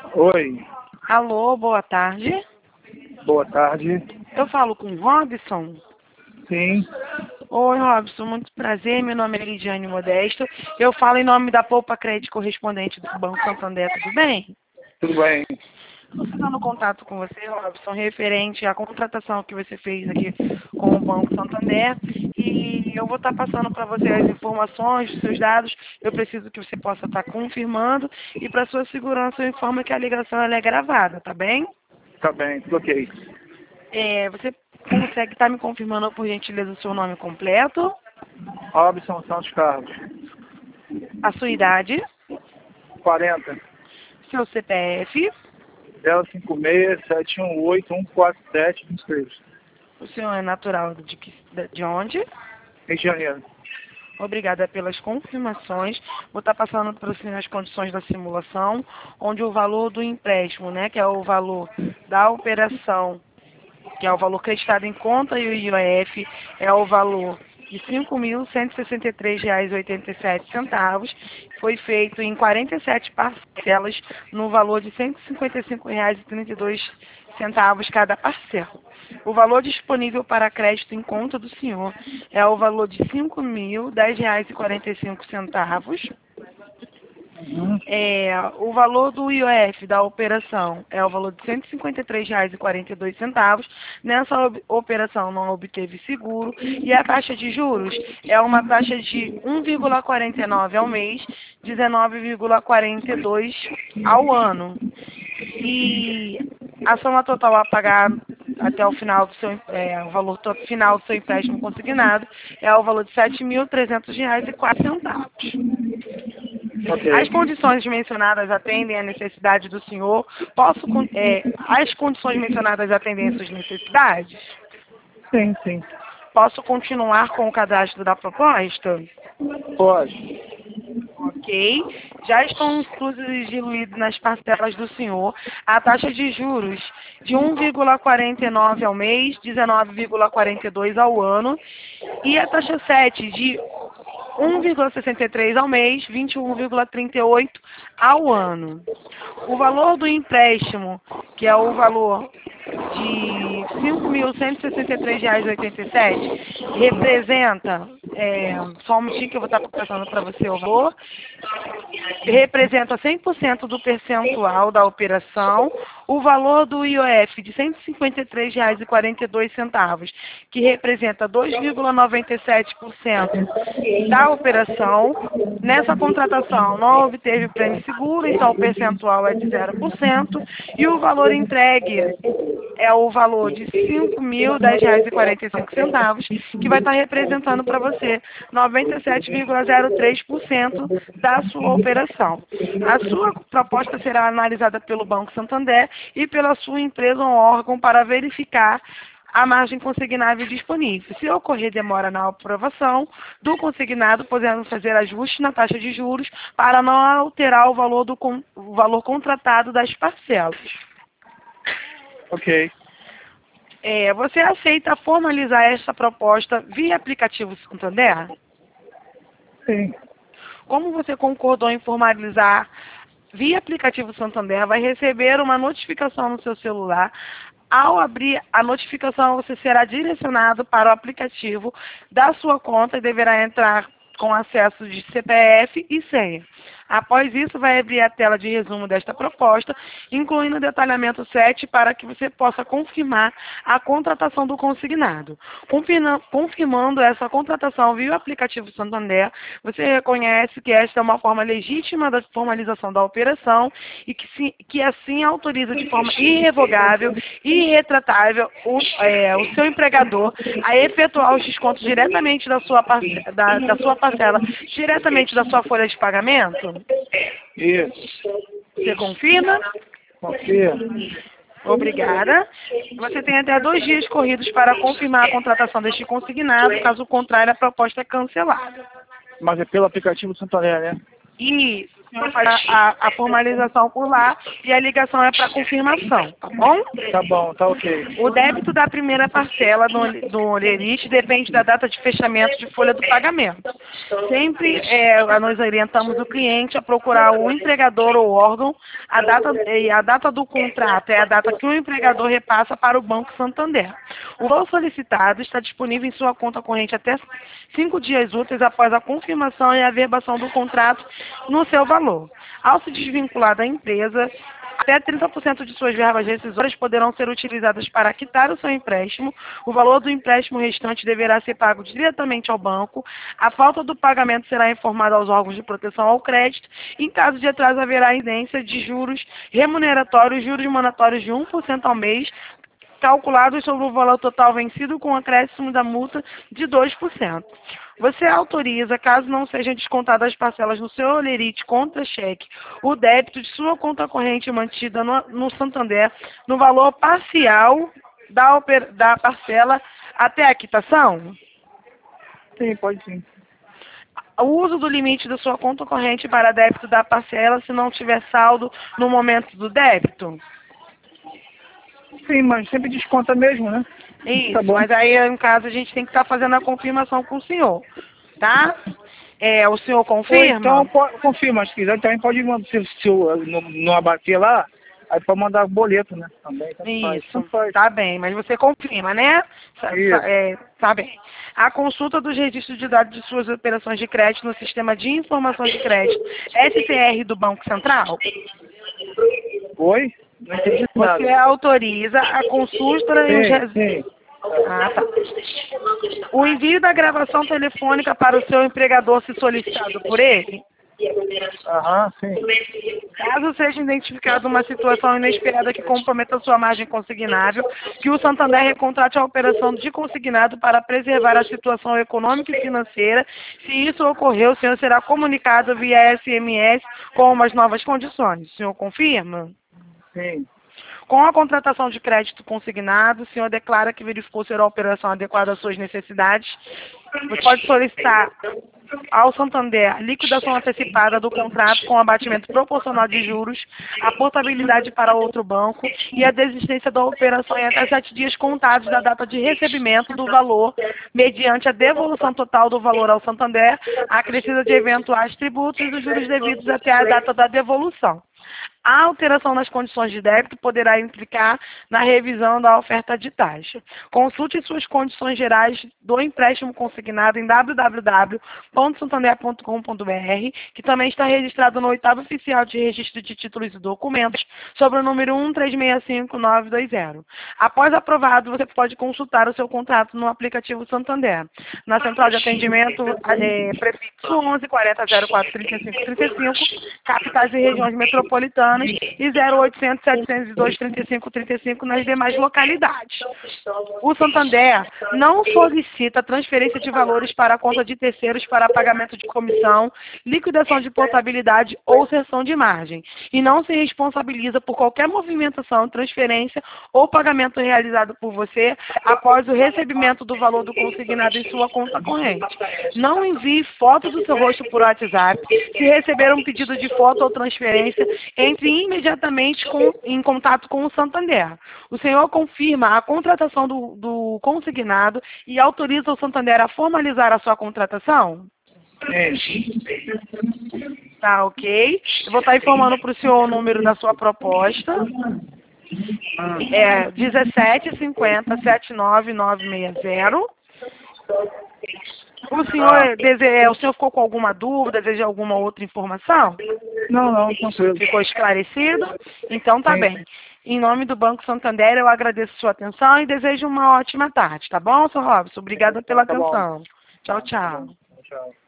Oi, Alô, boa tarde. boa tarde. Eu falo com o Robson. Sim, Oi, Robson, muito prazer. Meu nome é Lidiane Modesto. Eu falo em nome da Poupa Crédito correspondente do Banco Santander, tudo bem? tudo bem. Estou fazendo contato com você, Robson, referente à contratação que você fez aqui com o Banco Santander. E eu vou estar passando para você as informações, os seus dados. Eu preciso que você possa estar confirmando. E para sua segurança, eu informo que a ligação ela é gravada, tá bem? Tá bem, tudo ok. Você consegue estar me confirmando, por gentileza, o seu nome completo, Robson Santos Carlos, a sua idade, 40, seu CPF, 056-718-147-23, o senhor é natural de onde? Rio de Janeiro. Obrigada pelas confirmações. Vou estar passando para o senhor as condições da simulação, onde o valor do empréstimo, né, que é o valor da operação, que é o valor creditado em conta, e o IOF é o valor de R$ 5.163,87. Foi feito em 47 parcelas, no valor de R$ 155,32 cada parcela. O valor disponível para crédito em conta do senhor é o valor de R$ 5.010,45. O valor do IOF da operação é o valor de R$ 153,42. Nessa operação não obteve seguro e a taxa de juros é uma taxa de 1,49 ao mês, 19,42 ao ano. E a soma total a pagar até o final do o valor final do seu empréstimo consignado é o valor de R$ 7.300,04. As Ok. condições mencionadas atendem à necessidade do senhor? As condições mencionadas atendem às suas necessidades? Sim, sim. Posso continuar com o cadastro da proposta? Pode. Ok. Já estão inclusos e diluídos nas parcelas do senhor a taxa de juros de 1,49 ao mês, 19,42 ao ano, e a taxa 7 de 1,63 ao mês, 21,38 ao ano. O valor do empréstimo, que é o valor de R$ 5.163,87, representa, só um minutinho que eu vou estar passando para você o valor, representa 100% do percentual da operação, o valor do IOF de R$ 153,42, que representa 2,97% da operação. Nessa contratação não obteve prêmio seguro, então o percentual é de 0%, e o valor entregue é o valor de R$ 5.010,45, que vai estar representando para você 97,03% da sua operação. A sua proposta será analisada pelo Banco Santander e pela sua empresa ou órgão para verificar a margem consignável disponível. Se ocorrer demora na aprovação do consignado, podemos fazer ajustes na taxa de juros para não alterar o valor contratado das parcelas. Ok. Você aceita formalizar esta proposta via aplicativo Santander? Sim. Como você concordou em formalizar via aplicativo Santander, vai receber uma notificação no seu celular. Ao abrir a notificação, você será direcionado para o aplicativo da sua conta e deverá entrar com acesso de CPF e senha. Após isso, vai abrir a tela de resumo desta proposta, incluindo o detalhamento 7, para que você possa confirmar a contratação do consignado. Confirmando essa contratação via o aplicativo Santander, você reconhece que esta é uma forma legítima da formalização da operação e que assim autoriza de forma irrevogável e irretratável o seu empregador a efetuar os descontos diretamente da sua parcela, diretamente da sua folha de pagamento? Isso. Você confirma? Confia. Obrigada. Você tem até 2 dias corridos para confirmar a contratação deste consignado, caso contrário, a proposta é cancelada. Mas é pelo aplicativo Santander, né? Isso. faz a formalização por lá e a ligação é para confirmação, tá bom? Tá bom, tá ok. O débito da primeira parcela do Olerite depende da data de fechamento de folha do pagamento. Sempre nós orientamos o cliente a procurar o empregador ou órgão, a data do contrato é a data que o empregador repassa para o Banco Santander. O valor solicitado está disponível em sua conta corrente até 5 dias úteis após a confirmação e a averbação do contrato no seu valor. Ao se desvincular da empresa, até 30% de suas verbas rescisórias poderão ser utilizadas para quitar o seu empréstimo. O valor do empréstimo restante deverá ser pago diretamente ao banco. A falta do pagamento será informada aos órgãos de proteção ao crédito. Em caso de atraso, haverá incidência de juros remuneratórios, juros mandatórios de 1% ao mês, calculados sobre o valor total vencido com acréscimo da multa de 2%. Você autoriza, caso não sejam descontadas as parcelas no seu Olerite contra cheque, o débito de sua conta corrente mantida no Santander no valor parcial da parcela até a quitação? Sim, pode sim. O uso do limite da sua conta corrente para débito da parcela se não tiver saldo no momento do débito? Sim, mas sempre desconta mesmo, né? Isso, Tá bom. mas aí, no caso, a gente tem que estar fazendo a confirmação com o senhor, tá? O senhor Ou confirma? então, confirma, se quiser, também pode mandar, se não abater lá, aí pode mandar boleto, né? Também, Isso, tá bem, mas você confirma, né? Isso. Tá bem. A consulta dos registros de dados de suas operações de crédito no Sistema de Informação de Crédito, STR do Banco Central? Oi? Não entendi nada. Você autoriza a consulta e os Sim. Ah, tá. O envio da gravação telefônica para o seu empregador se solicitado por ele? Aham, sim. Caso seja identificada uma situação inesperada que comprometa sua margem consignável, que o Santander recontrate a operação de consignado para preservar a situação econômica e financeira. Se isso ocorrer, o senhor será comunicado via SMS com as novas condições. O senhor confirma? Sim. Com a contratação de crédito consignado, o senhor declara que verificou ser a operação adequada às suas necessidades. Você pode solicitar ao Santander liquidação antecipada do contrato com abatimento proporcional de juros, a portabilidade para outro banco e a desistência da operação em até 7 dias contados da data de recebimento do valor, mediante a devolução total do valor ao Santander, acrescida de eventuais tributos e dos juros devidos até a data da devolução. A alteração nas condições de débito poderá implicar na revisão da oferta de taxa. Consulte suas condições gerais do empréstimo consignado em www.santander.com.br, que também está registrado no 8º Oficial de Registro de Títulos e Documentos, sobre o número 1365920. Após aprovado, você pode consultar o seu contrato no aplicativo Santander. Na central de atendimento, prefixo 11 40 04 35 35, capitais e regiões metropolitanas, e 0800 702 35 35 nas demais localidades. O Santander não solicita transferência de valores para a conta de terceiros para pagamento de comissão, liquidação de portabilidade ou cessão de margem, e não se responsabiliza por qualquer movimentação, transferência ou pagamento realizado por você após o recebimento do valor do consignado em sua conta corrente. Não envie foto do seu rosto por WhatsApp. Se receber um pedido de foto ou transferência, entre imediatamente em contato com o Santander. O senhor confirma a contratação do consignado e autoriza o Santander a formalizar a sua contratação? Tá, ok. Eu vou estar informando para o senhor o número da sua proposta. 1750 79960. O senhor ficou com alguma dúvida, deseja alguma outra informação? Não, tranquilo. Ficou esclarecido? Então tá bem. Em nome do Banco Santander, eu agradeço a sua atenção e desejo uma ótima tarde, tá bom, Sr. Robson? Obrigada pela atenção. Tchau, tchau. Tchau.